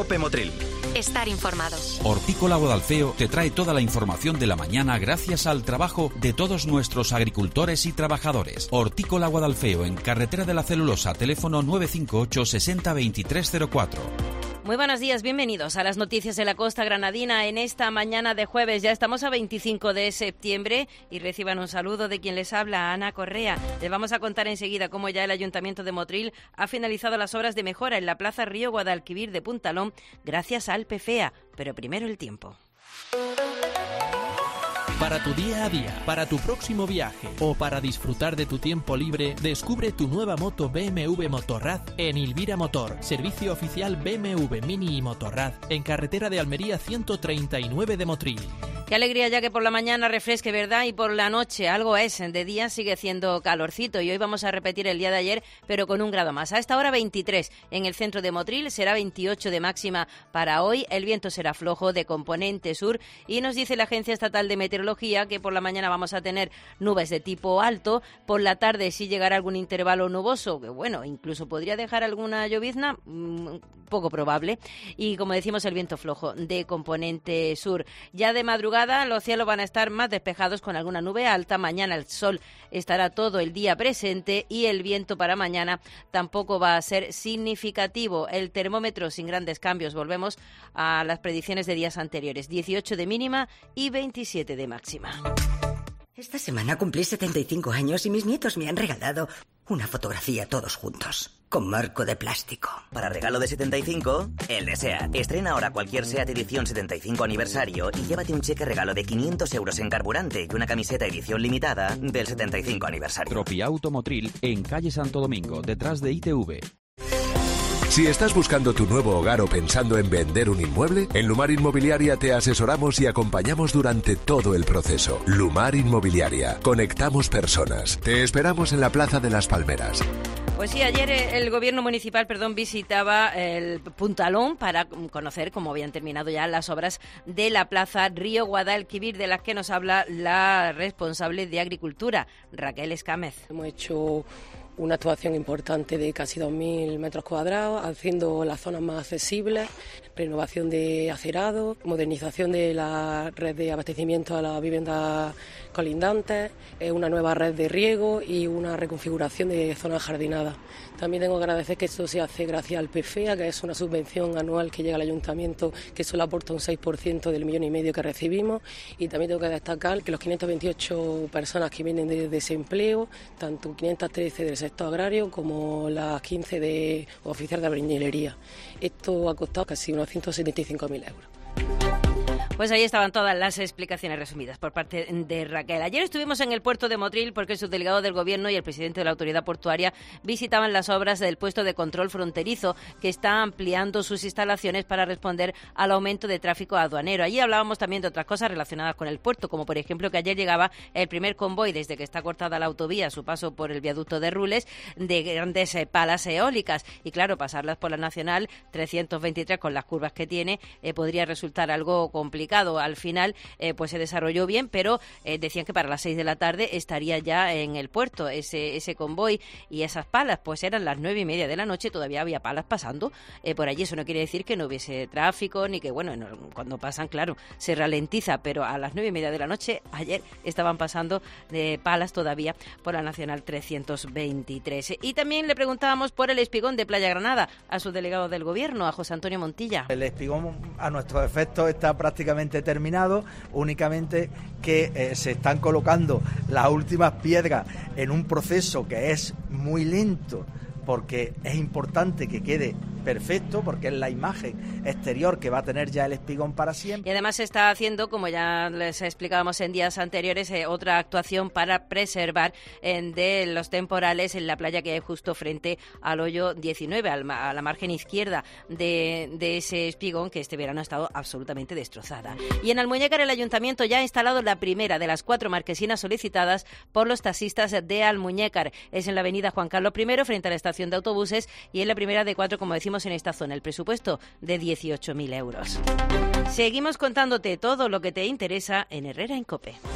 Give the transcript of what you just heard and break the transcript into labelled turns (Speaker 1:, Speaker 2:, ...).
Speaker 1: COPE Motril.
Speaker 2: Estar informado.
Speaker 3: Hortícola Guadalfeo te trae toda la información de la mañana gracias al trabajo de todos nuestros agricultores y trabajadores. Hortícola Guadalfeo, en Carretera de la Celulosa, teléfono 958 60 2304.
Speaker 4: Muy buenos días, bienvenidos a las noticias de la Costa Granadina en esta mañana de jueves. Ya estamos a 25 de septiembre y reciban un saludo de quien les habla, Ana Correa. Les vamos a contar enseguida cómo ya el Ayuntamiento de Motril ha finalizado las obras de mejora en la Plaza Río Guadalquivir de Puntalón gracias al PFEA. Pero primero el tiempo.
Speaker 5: Para tu día a día, para tu próximo viaje o para disfrutar de tu tiempo libre, descubre tu nueva moto BMW Motorrad en Ilvira Motor, servicio oficial BMW Mini y Motorrad, en carretera de Almería 139 de Motril.
Speaker 4: Qué alegría ya que por la mañana refresque, ¿verdad? Y por la noche algo es. De día sigue haciendo calorcito y hoy vamos a repetir el día de ayer, pero con un grado más. A esta hora 23 en el centro de Motril, será 28 de máxima para hoy. El viento será flojo de componente sur y nos dice la Agencia Estatal de Meteorología que por la mañana vamos a tener nubes de tipo alto. Por la tarde sí llegará algún intervalo nuboso, que bueno, incluso podría dejar alguna llovizna, poco probable. Y como decimos, el viento flojo de componente sur. Ya de madrugada los cielos van a estar más despejados con alguna nube alta. Mañana el sol estará todo el día presente y el viento para mañana tampoco va a ser significativo. El termómetro sin grandes cambios. Volvemos a las predicciones de días anteriores. 18 de mínima y 27 de máxima.
Speaker 6: Esta semana cumplí 75 años y mis nietos me han regalado una fotografía todos juntos, con marco de plástico.
Speaker 7: Para regalo de 75, el de SEAT. Estrena ahora cualquier SEAT edición 75 aniversario y llévate un cheque regalo de 500 euros en carburante y una camiseta edición limitada del 75 aniversario.
Speaker 3: Tropiauto Motril, en calle Santo Domingo, detrás de ITV.
Speaker 8: Si estás buscando tu nuevo hogar o pensando en vender un inmueble, en Lumar Inmobiliaria te asesoramos y acompañamos durante todo el proceso. Lumar Inmobiliaria. Conectamos personas. Te esperamos en la Plaza de las Palmeras.
Speaker 4: Pues sí, ayer el gobierno municipal, visitaba el Puntalón para conocer cómo habían terminado ya las obras de la Plaza Río Guadalquivir, de las que nos habla la responsable de Agricultura, Raquel Escámez.
Speaker 9: Hemos hecho una actuación importante de casi 2.000 metros cuadrados, haciendo las zonas más accesibles, renovación de acerado, modernización de la red de abastecimiento a las viviendas colindantes, una nueva red de riego y una reconfiguración de zonas jardinadas. También tengo que agradecer que esto se hace gracias al PFEA, que es una subvención anual que llega al ayuntamiento, que solo aporta un 6% del 1,5 millón que recibimos. Y también tengo que destacar que los 528 personas que vienen de desempleo, tanto 513 del sector agrario como las 15 de oficial de albañilería. Esto ha costado casi unos 175.000 euros.
Speaker 4: Pues ahí estaban todas las explicaciones resumidas por parte de Raquel. Ayer estuvimos en el puerto de Motril porque el subdelegado del Gobierno y el presidente de la autoridad portuaria visitaban las obras del puesto de control fronterizo, que está ampliando sus instalaciones para responder al aumento de tráfico aduanero. Allí hablábamos también de otras cosas relacionadas con el puerto, como por ejemplo que ayer llegaba el primer convoy, desde que está cortada la autovía a su paso por el viaducto de Rules, de grandes palas eólicas. Y claro, pasarlas por la Nacional 323 con las curvas que tiene podría resultar algo complicado. Al final pues se desarrolló bien, pero decían que para las 6 de la tarde estaría ya en el puerto ese convoy, y esas palas pues eran las 9:30 de la noche, todavía había palas pasando por allí. Eso no quiere decir que no hubiese tráfico ni que, bueno, cuando pasan, claro, se ralentiza, pero a las 9:30 de la noche ayer estaban pasando palas todavía por la Nacional 323. Y también le preguntábamos por el espigón de Playa Granada a su delegado del Gobierno, a José Antonio Montilla.
Speaker 10: El espigón, a nuestros efectos, está prácticamente terminado, únicamente que se están colocando las últimas piedras en un proceso que es muy lento, porque es importante que quede perfecto, porque es la imagen exterior que va a tener ya el espigón para siempre.
Speaker 4: Y además se está haciendo, como ya les explicábamos en días anteriores, otra actuación para preservar de los temporales en la playa que hay justo frente al hoyo 19, a la margen izquierda de ese espigón, que este verano ha estado absolutamente destrozada. Y en Almuñécar el ayuntamiento ya ha instalado la primera de las 4 marquesinas solicitadas por los taxistas de Almuñécar. Es en la avenida Juan Carlos I, frente a la estación de autobuses, y es la primera de 4, como decimos, en esta zona. El presupuesto de 18.000 euros. Seguimos contándote todo lo que te interesa en Herrera en COPE.